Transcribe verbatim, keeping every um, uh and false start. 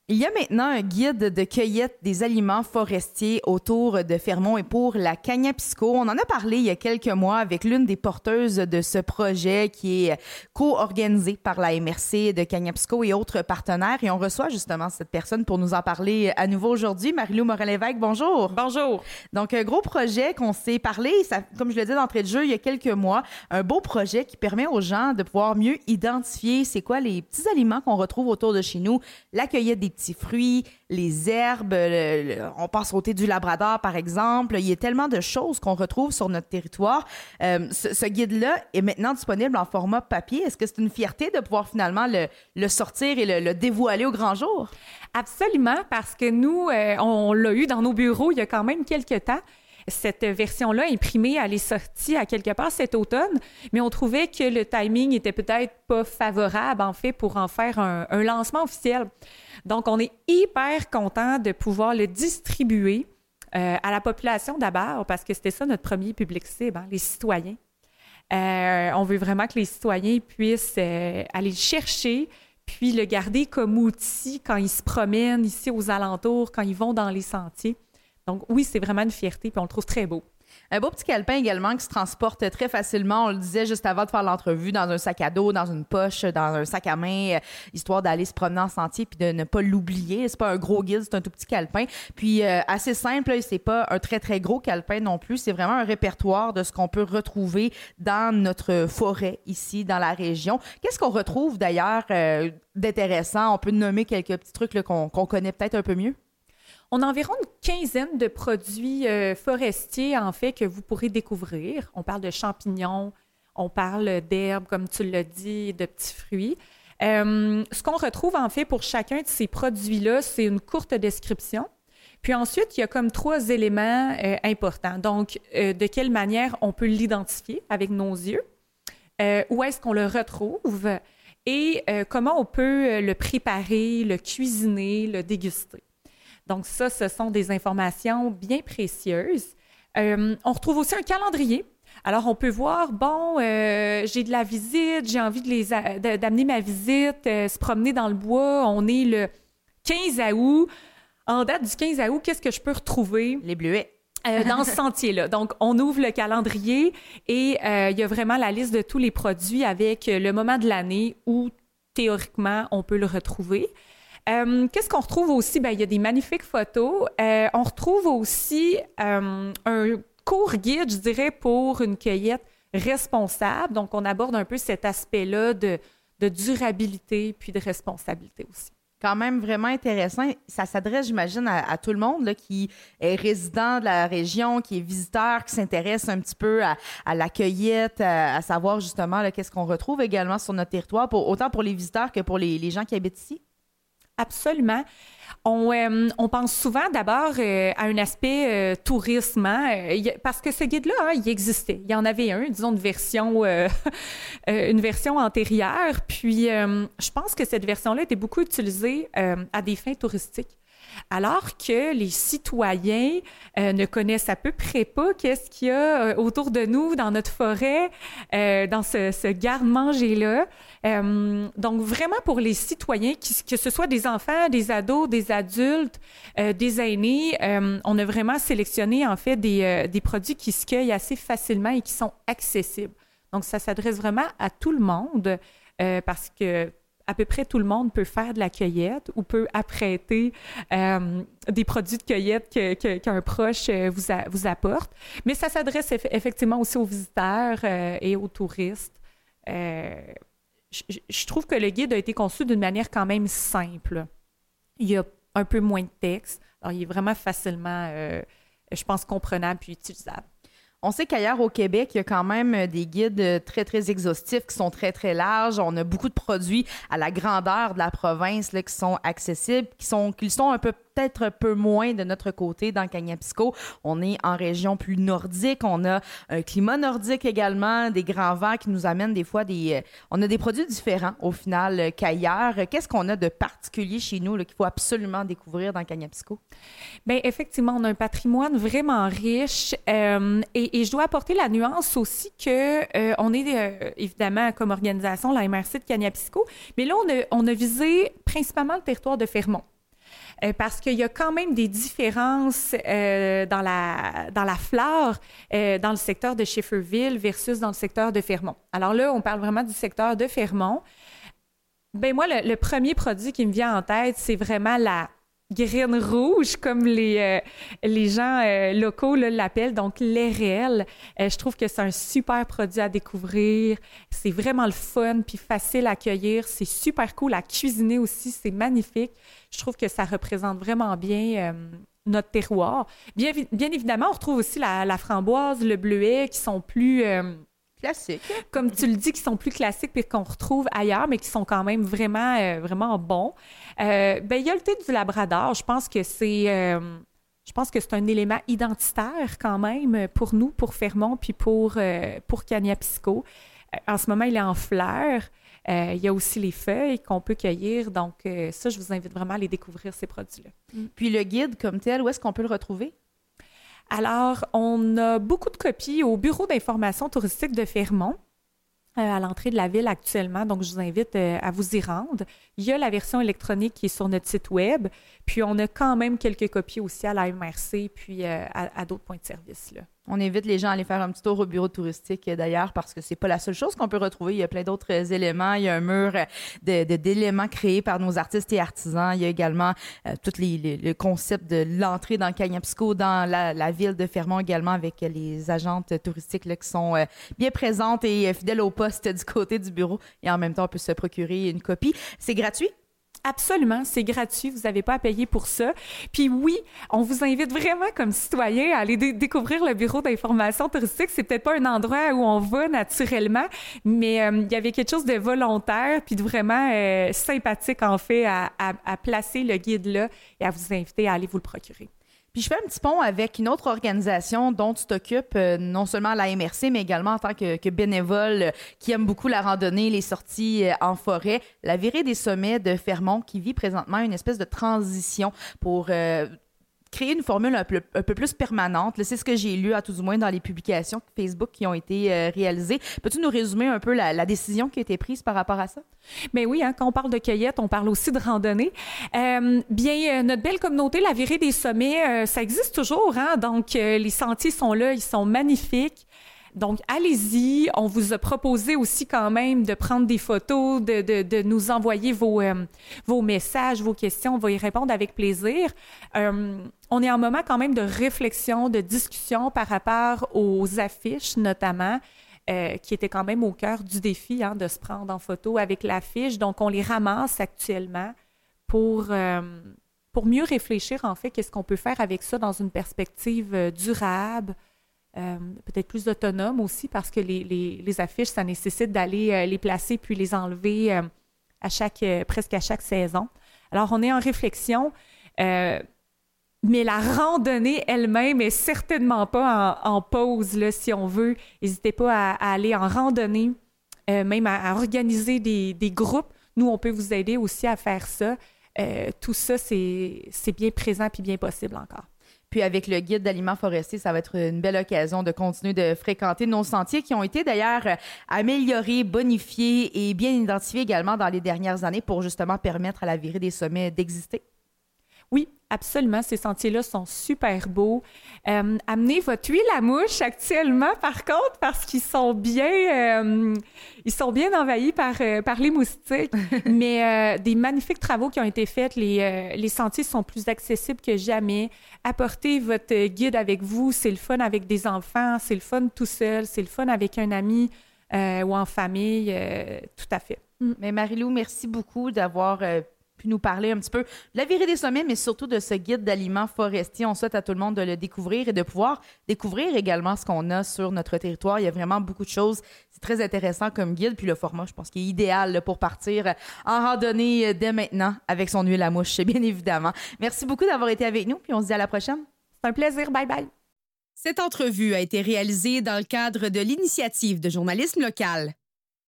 Il y a maintenant un guide de cueillette des aliments forestiers autour de Fermont et pour la Kagnapisco. On en a parlé il y a quelques mois avec l'une des porteuses de ce projet qui est co-organisé par la M R C de Kagnapisco et autres partenaires. Et on reçoit justement cette personne pour nous en parler à nouveau aujourd'hui. Marie-Lou Morel-Lévesque, bonjour. Bonjour. Donc, un gros projet qu'on s'est parlé, ça, comme je le disais d'entrée de jeu il y a quelques mois, un beau projet qui permet aux gens de pouvoir mieux identifier c'est quoi les petits aliments qu'on retrouve autour de chez nous, la cueillette des petits fruits, les herbes, le, le, on passe sauter du Labrador, par exemple. Il y a tellement de choses qu'on retrouve sur notre territoire. Euh, ce, ce guide-là est maintenant disponible en format papier. Est-ce que c'est une fierté de pouvoir finalement le, le sortir et le, le dévoiler au grand jour? Absolument, parce que nous, euh, on l'a eu dans nos bureaux il y a quand même quelques temps. Cette version-là imprimée, elle est sortie à quelque part cet automne, mais on trouvait que le timing était peut-être pas favorable, en fait, pour en faire un, un lancement officiel. Donc, on est hyper content de pouvoir le distribuer euh, à la population d'abord, parce que c'était ça notre premier public cible, hein, les citoyens. Euh, on veut vraiment que les citoyens puissent euh, aller le chercher, puis le garder comme outil quand ils se promènent ici aux alentours, quand ils vont dans les sentiers. Donc oui, c'est vraiment une fierté, puis on le trouve très beau. Un beau petit calepin également qui se transporte très facilement. On le disait juste avant de faire l'entrevue, dans un sac à dos, dans une poche, dans un sac à main, euh, histoire d'aller se promener en sentier puis de ne pas l'oublier. C'est pas un gros guide, c'est un tout petit calepin. Puis euh, assez simple, là, c'est pas un très très gros calepin non plus. C'est vraiment un répertoire de ce qu'on peut retrouver dans notre forêt ici, dans la région. Qu'est-ce qu'on retrouve d'ailleurs euh, d'intéressant? On peut nommer quelques petits trucs là, qu'on, qu'on connaît peut-être un peu mieux. On a environ une quinzaine de produits euh, forestiers, en fait, que vous pourrez découvrir. On parle de champignons, on parle d'herbes, comme tu l'as dit, de petits fruits. Euh, ce qu'on retrouve, en fait, pour chacun de ces produits-là, c'est une courte description. Puis ensuite, il y a comme trois éléments euh, importants. Donc, euh, de quelle manière on peut l'identifier avec nos yeux? Euh, où est-ce qu'on le retrouve? Et euh, comment on peut le préparer, le cuisiner, le déguster? Donc ça, ce sont des informations bien précieuses. Euh, on retrouve aussi un calendrier. Alors, on peut voir, bon, euh, j'ai de la visite, j'ai envie de les a- de, d'amener ma visite, euh, se promener dans le bois. On est le quinze août. En date du quinze août, qu'est-ce que je peux retrouver? Les bleuets. Euh, dans ce sentier-là. Donc, on ouvre le calendrier et euh, il y a vraiment la liste de tous les produits avec le moment de l'année où, théoriquement, on peut le retrouver. Euh, qu'est-ce qu'on retrouve aussi? Ben, il y a des magnifiques photos. Euh, on retrouve aussi euh, un court guide, je dirais, pour une cueillette responsable. Donc, on aborde un peu cet aspect-là de, de durabilité puis de responsabilité aussi. Quand même vraiment intéressant. Ça s'adresse, j'imagine, à, à tout le monde là, qui est résident de la région, qui est visiteur, qui s'intéresse un petit peu à, à la cueillette, à, à savoir justement là, qu'est-ce qu'on retrouve également sur notre territoire, pour, autant pour les visiteurs que pour les, les gens qui habitent ici. Absolument. On, euh, on pense souvent d'abord euh, à un aspect euh, tourisme, hein, y a, parce que ce guide-là, hein, il existait. Il y en avait un, disons, une version, euh, une version antérieure. Puis, euh, je pense que cette version-là était beaucoup utilisée euh, à des fins touristiques. Alors que les citoyens euh, ne connaissent à peu près pas qu'est-ce qu'il y a euh, autour de nous, dans notre forêt, euh, dans ce, ce garde-manger-là. Euh, donc, vraiment pour les citoyens, qui, que ce soit des enfants, des ados, des adultes, euh, des aînés, euh, on a vraiment sélectionné, en fait, des, euh, des produits qui se cueillent assez facilement et qui sont accessibles. Donc, ça s'adresse vraiment à tout le monde euh, parce que à peu près tout le monde peut faire de la cueillette ou peut apprêter euh, des produits de cueillette que, que, qu'un proche euh, vous, a, vous apporte. Mais ça s'adresse eff- effectivement aussi aux visiteurs euh, et aux touristes. Euh, je, je trouve que le guide a été conçu d'une manière quand même simple. Il y a un peu moins de texte. Alors, il est vraiment facilement, euh, je pense, comprenable puis utilisable. On sait qu'ailleurs au Québec, il y a quand même des guides très, très exhaustifs qui sont très, très larges. On a beaucoup de produits à la grandeur de la province là, qui sont accessibles, qui sont, qui sont un peu peut-être un peu moins de notre côté dans Kagnapisco. On est en région plus nordique. On a un climat nordique également, des grands vents qui nous amènent des fois des... On a des produits différents au final qu'ailleurs. Qu'est-ce qu'on a de particulier chez nous là, qu'il faut absolument découvrir dans Kagnapisco? Bien, effectivement, on a un patrimoine vraiment riche euh, et, et je dois apporter la nuance aussi que euh, on est euh, évidemment comme organisation la M R C de Kagnapisco, mais là, on a, on a visé principalement le territoire de Fermont. euh, parce qu'il y a quand même des différences euh, dans, la, dans la flore euh, dans le secteur de Schefferville versus dans le secteur de Fermont. Alors là, on parle vraiment du secteur de Fermont. Ben moi, le, le premier produit qui me vient en tête, c'est vraiment la graine rouge, comme les, euh, les gens euh, locaux là, l'appellent, donc l'R L. Euh, je trouve que c'est un super produit à découvrir. C'est vraiment le fun, puis facile à cueillir. C'est super cool à cuisiner aussi. C'est magnifique. Je trouve que ça représente vraiment bien euh, notre terroir. Bien, bien évidemment, on retrouve aussi la, la framboise, le bleuet, qui sont plus... Euh, classiques. Comme tu le dis, qui sont plus classiques puis qu'on retrouve ailleurs, mais qui sont quand même vraiment, euh, vraiment bons. Euh, ben, il y a le thé du Labrador. Je pense que c'est, euh, je pense que c'est un élément identitaire quand même pour nous, pour Fermont puis pour, euh, pour Kaniapisco. Euh, en ce moment, il est en fleurs. Euh, il y a aussi les feuilles qu'on peut cueillir. Donc, euh, ça, je vous invite vraiment à aller découvrir ces produits-là. Mm. Puis le guide comme tel, où est-ce qu'on peut le retrouver? Alors, on a beaucoup de copies au Bureau d'information touristique de Fermont, euh, à l'entrée de la ville actuellement. Donc, je vous invite euh, à vous y rendre. Il y a la version électronique qui est sur notre site web. Puis, on a quand même quelques copies aussi à la M R C puis euh, à, à d'autres points de service, là. On invite les gens à aller faire un petit tour au bureau touristique d'ailleurs parce que c'est pas la seule chose qu'on peut retrouver. Il y a plein d'autres éléments. Il y a un mur de, de, d'éléments créés par nos artistes et artisans. Il y a également euh, tout les, les, le concept de l'entrée dans Kaniapisco, dans la, la ville de Fermont également avec les agentes touristiques là, qui sont euh, bien présentes et euh, fidèles au poste du côté du bureau. Et en même temps, on peut se procurer une copie. C'est gratuit? Absolument, c'est gratuit, vous n'avez pas à payer pour ça. Puis oui, on vous invite vraiment comme citoyen à aller dé- découvrir le bureau d'information touristique. C'est peut-être pas un endroit où on va naturellement, mais euh, il y avait quelque chose de volontaire puis de vraiment euh, sympathique en fait à, à, à placer le guide là et à vous inviter à aller vous le procurer. Puis je fais un petit pont avec une autre organisation dont tu t'occupes, euh, non seulement à la M R C, mais également en tant que, que bénévole euh, qui aime beaucoup la randonnée, les sorties euh, en forêt. La Virée des Sommets de Fermont qui vit présentement une espèce de transition pour... Euh, créer une formule un peu, un peu plus permanente. Là, c'est ce que j'ai lu, à tout du moins, dans les publications Facebook qui ont été euh, réalisées. Peux-tu nous résumer un peu la, la décision qui a été prise par rapport à ça? Bien oui, hein, quand on parle de cueillette, on parle aussi de randonnée. Euh, bien, euh, notre belle communauté, la Virée des Sommets, euh, ça existe toujours. Hein? Donc, euh, les sentiers sont là, ils sont magnifiques. Donc, allez-y. On vous a proposé aussi quand même de prendre des photos, de, de, de nous envoyer vos, euh, vos messages, vos questions. On va y répondre avec plaisir. Euh, on est en moment quand même de réflexion, de discussion par rapport aux affiches, notamment, euh, qui étaient quand même au cœur du défi, hein, de se prendre en photo avec l'affiche. Donc, on les ramasse actuellement pour, euh, pour mieux réfléchir, en fait, qu'est-ce qu'on peut faire avec ça dans une perspective euh, durable, Euh, peut-être plus autonome aussi parce que les, les, les affiches, ça nécessite d'aller euh, les placer puis les enlever euh, à chaque, euh, presque à chaque saison. Alors, on est en réflexion, euh, mais la randonnée elle-même est certainement pas en, en pause, là, si on veut. N'hésitez pas à, à aller en randonnée, euh, même à, à organiser des, des groupes. Nous, on peut vous aider aussi à faire ça. Euh, tout ça, c'est, c'est bien présent puis bien possible encore. Puis avec le guide d'aliments forestiers, ça va être une belle occasion de continuer de fréquenter nos sentiers qui ont été d'ailleurs améliorés, bonifiés et bien identifiés également dans les dernières années pour justement permettre à la Virée des Sommets d'exister. Oui, absolument. Ces sentiers-là sont super beaux. Euh, amenez votre huile à mouche actuellement, par contre, parce qu'ils sont bien, euh, ils sont bien envahis par, euh, par les moustiques. Mais euh, des magnifiques travaux qui ont été faits. Les, euh, les sentiers sont plus accessibles que jamais. Apportez votre guide avec vous. C'est le fun avec des enfants. C'est le fun tout seul. C'est le fun avec un ami euh, ou en famille. Euh, tout à fait. Mm. Mais Marie-Lou, merci beaucoup d'avoir... Euh, pu nous parler un petit peu de la Virée des Sommets, mais surtout de ce guide d'aliments forestiers. On souhaite à tout le monde de le découvrir et de pouvoir découvrir également ce qu'on a sur notre territoire. Il y a vraiment beaucoup de choses. C'est très intéressant comme guide. Puis le format, je pense qu'il est idéal là, pour partir en randonnée dès maintenant avec son huile à mouche, bien évidemment. Merci beaucoup d'avoir été avec nous, puis on se dit à la prochaine. C'est un plaisir. Bye bye. Cette entrevue a été réalisée dans le cadre de l'initiative de journalisme local.